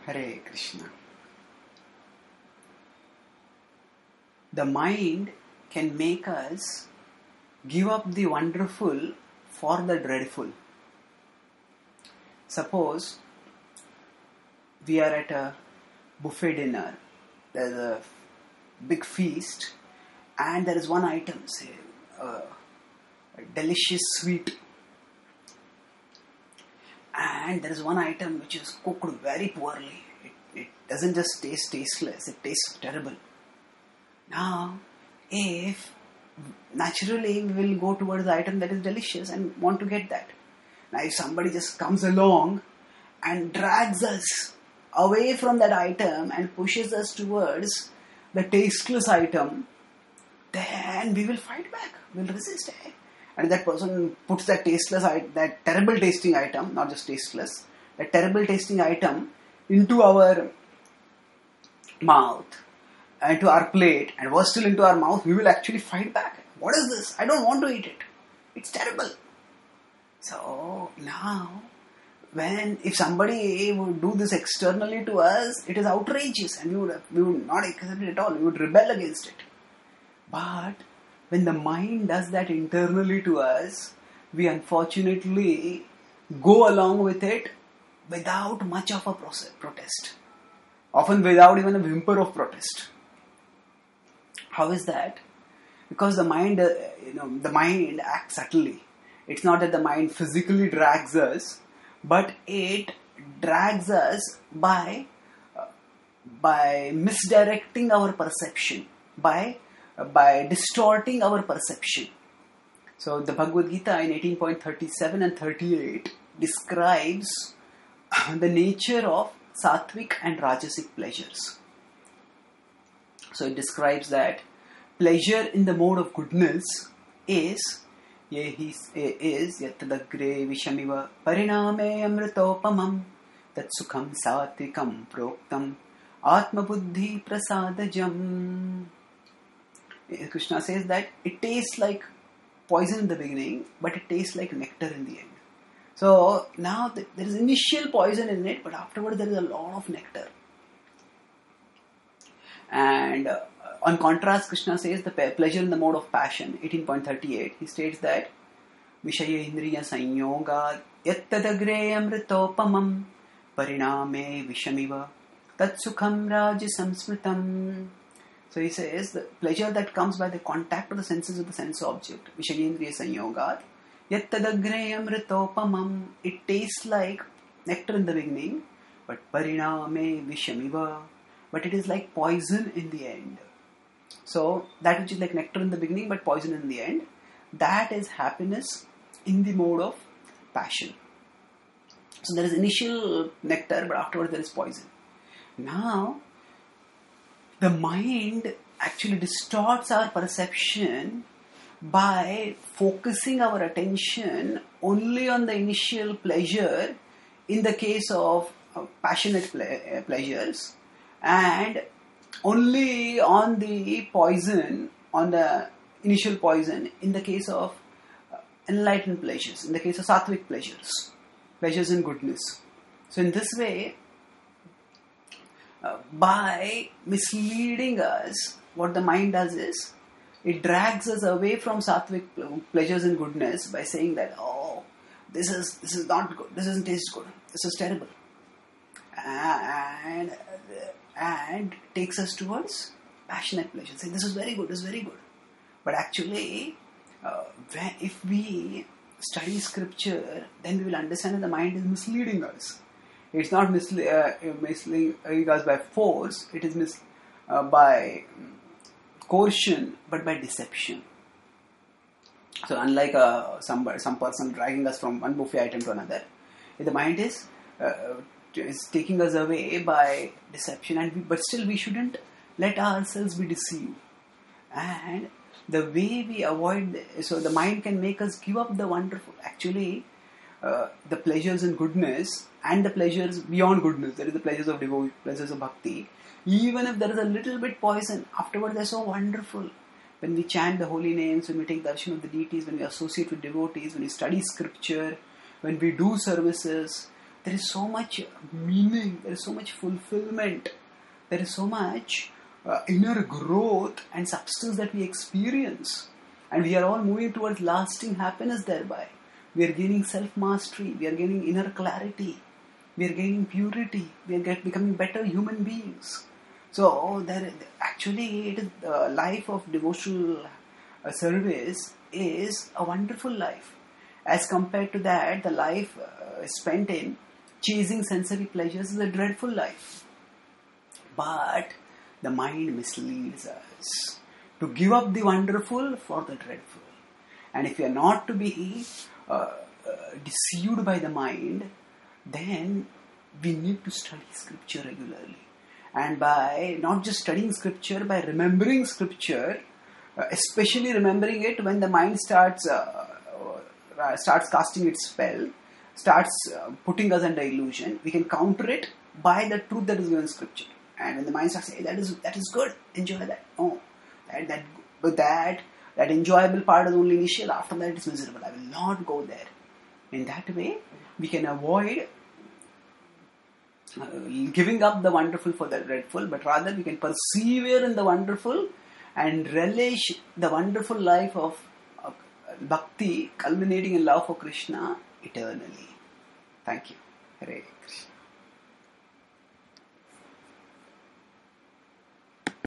Hare Krishna. The mind can make us give up the wonderful for the dreadful. Suppose we are at a buffet dinner, there's a big feast, and there is one item, say, a delicious sweet, and there is one item which is cooked very poorly. It doesn't just taste tasteless, it tastes terrible. Now, if naturally we will go towards the item that is delicious and want to get that. Now, if somebody just comes along and drags us away from that item and pushes us towards the tasteless item, then we will fight back. We will resist. And that person puts that tasteless, that terrible tasting item, not just tasteless, that terrible tasting item into our mouth, into our plate, and was still into our mouth, we will actually fight back. What is this? I don't want to eat it. It's terrible. So now, if somebody would do this externally to us, it is outrageous, and we would not accept it at all. We would rebel against it. But when the mind does that internally to us, we unfortunately go along with it without much of a protest. Often without even a whimper of protest. How is that? Because the mind, the mind acts subtly. It's not that the mind physically drags us, but it drags us by misdirecting our perception, by distorting our perception. So the Bhagavad Gita in 18.37 and 38 describes the nature of sattvic and rajasic pleasures. So it describes that pleasure in the mode of goodness is yattadagre vishamiva pariname amritopamam tat sukham satvikam proktam atma buddhi prasadajam. Krishna says that it tastes like poison in the beginning, but it tastes like nectar in the end. So now there is initial poison in it, but afterwards there is a lot of nectar. And on contrast, Krishna says the pleasure in the mode of passion, 18.38, he states that Vishaya Indriya Sanyogad Yattadagre Amritopamam Pariname Vishamiva Tatsukham Rajasamsmritam. So he says the pleasure that comes by the contact of the senses with the sense object, Vishayendriya Sanyogad, Yattadagre Amritopamam, it tastes like nectar in the beginning, but Pariname Vishamiva, but it is like poison in the end. So that which is like nectar in the beginning but poison in the end, that is happiness in the mode of passion. So there is initial nectar, but afterwards there is poison. Now, the mind actually distorts our perception by focusing our attention only on the initial pleasure in the case of passionate pleasures, and only on the poison, on the initial poison in the case of enlightened pleasures, in the case of sattvic pleasures in goodness. So in this way, by misleading us, what the mind does is, it drags us away from sattvic pleasures and goodness by saying that, oh, this is not good, this doesn't taste good, this is terrible, and takes us towards passionate pleasure. Say, this is very good, this is very good. But actually, if we study scripture, then we will understand that the mind is misleading us. It's not misleading us by force, it is by coercion, but by deception. So unlike some person dragging us from one buffet item to another, the mind is taking us away by deception, but still we shouldn't let ourselves be deceived. And the way we avoid, so the mind can make us give up the wonderful. Actually, the pleasures in goodness and the pleasures beyond goodness, there is the pleasures of devotion, pleasures of bhakti. Even if there is a little bit poison, afterward they're so wonderful. When we chant the holy names, when we take darshan of the deities, when we associate with devotees, when we study scripture, when we do services, there is so much meaning, there is so much fulfillment, there is so much inner growth and substance that we experience. And we are all moving towards lasting happiness thereby. We are gaining self-mastery, we are gaining inner clarity, we are gaining purity, we are becoming better human beings. So actually it is the life of devotional service is a wonderful life. As compared to that, the life spent in chasing sensory pleasures is a dreadful life. But the mind misleads us to give up the wonderful for the dreadful. And if we are not to be deceived by the mind, then we need to study scripture regularly. And by not just studying scripture, by remembering scripture, especially remembering it when the mind starts casting its spell, starts putting us under illusion, we can counter it by the truth that is given in scripture. And when the mind starts saying, that is good, enjoy that. Oh, that enjoyable part is only initial, after that it is miserable. I will not go there. In that way, we can avoid giving up the wonderful for the dreadful, but rather we can persevere in the wonderful and relish the wonderful life of bhakti culminating in love for Krishna eternally. Thank you. Hare Krishna.